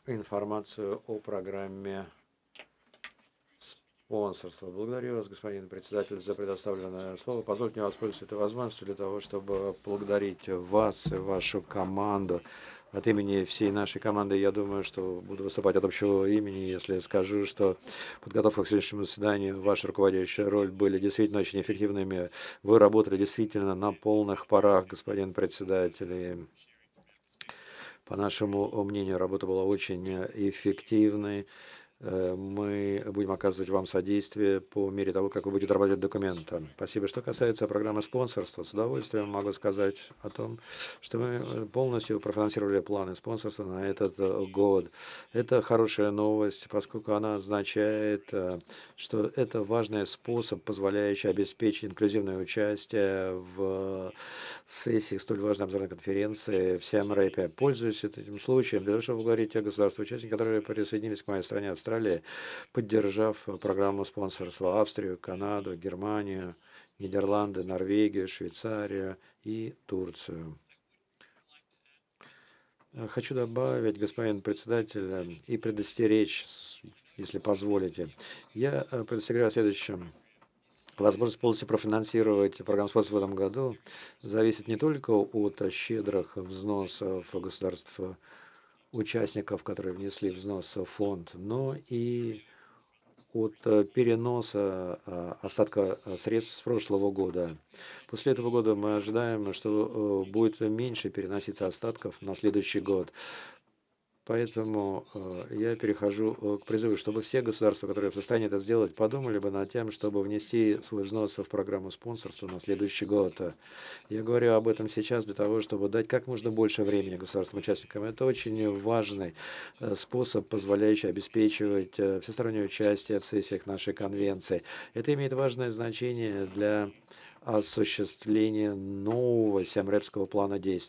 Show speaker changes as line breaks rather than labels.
информацию о программе спонсорства. Благодарю вас, господин председатель, за предоставленное слово. Позвольте мне воспользоваться этой возможностью для того, чтобы поблагодарить вас и вашу команду. От имени всей нашей команды я думаю, что буду выступать от общего имени, если скажу, что подготовка к сегодняшнему заседанию, ваша руководящая роль были действительно очень эффективными. Вы работали действительно на полных парах, господин председатель. И по нашему мнению, работа была очень эффективной. Мы будем оказывать вам содействие по мере того, как вы будете работать документом. Спасибо. Что касается программы спонсорства, с удовольствием могу сказать о том, что мы полностью профинансировали планы спонсорства на этот год. Это хорошая новость, поскольку она означает, что это важный способ, позволяющий обеспечить инклюзивное участие в сессии столь важной обзорной конференции в Сиам-Репе. Пользуюсь этим случаем для того, чтобы говорить о государствах-участниках, которые присоединились к моей стране Австралии, поддержав программу спонсорства Австрию, Канаду, Германию, Нидерланды, Норвегию, Швейцарию и Турцию. Хочу добавить, господин председатель, и предостеречь, если позволите. Я предостерегаю о следующем. Возможность полностью профинансировать программу спонсорства в этом году зависит не только от щедрых взносов государств участников, которые внесли взнос в фонд, но и от переноса остатка средств с прошлого года. После этого года мы ожидаем, что будет меньше переноситься остатков на следующий год. Поэтому я перехожу к призыву, чтобы все государства, которые в состоянии это сделать, подумали бы над тем, чтобы внести свой взнос в программу спонсорства на следующий год. Я говорю об этом сейчас для того, чтобы дать как можно больше времени государствам-участникам. Это очень важный способ, позволяющий обеспечивать всестороннее участие в сессиях нашей конвенции. Это имеет важное значение для осуществления нового Сиам-Репского плана действий.